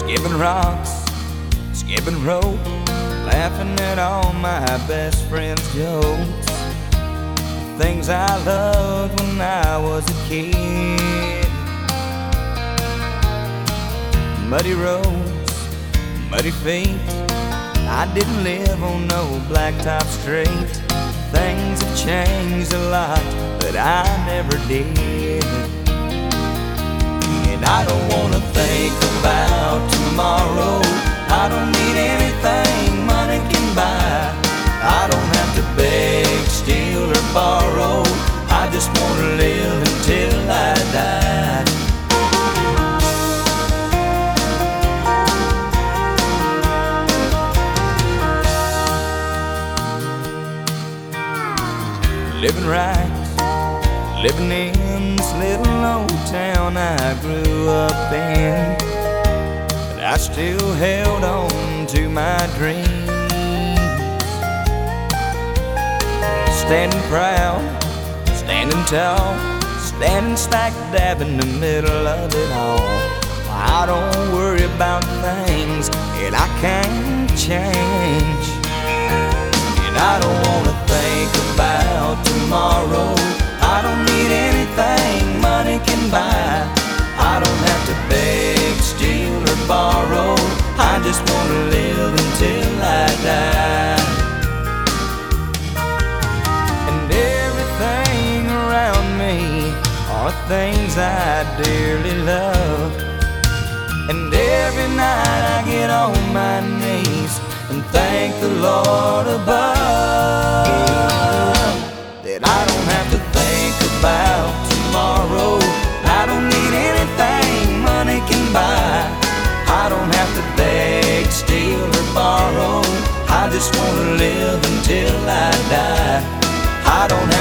skipping rocks, skipping rope, laughing at all my best friends' jokes. Things I loved when I was a kid. Muddy roads, muddy feet, I didn't live on no blacktop street. Things have changed a lot, but I never did. And I don't wanna think about tomorrow. I don't need anything money can buy. I don't have to beg, steal, or borrow. I just wanna live until I die. Living right, living in this little old town I grew up in, but I still held on to my dreams. Standing proud, standing tall, standing smack dab in the middle of it all. I don't worry about things that I can't change, and I don't wanna think about tomorrow. I don't need anything money can buy. I don't have to beg, steal, or borrow. I just wanna live until I die. And everything around me are things I dearly love. And every night I get on my knees and thank the Lord above that I don't have to think about tomorrow. I don't need anything money can buy. I don't have to beg, steal, or borrow. I just wanna live until I die. I don't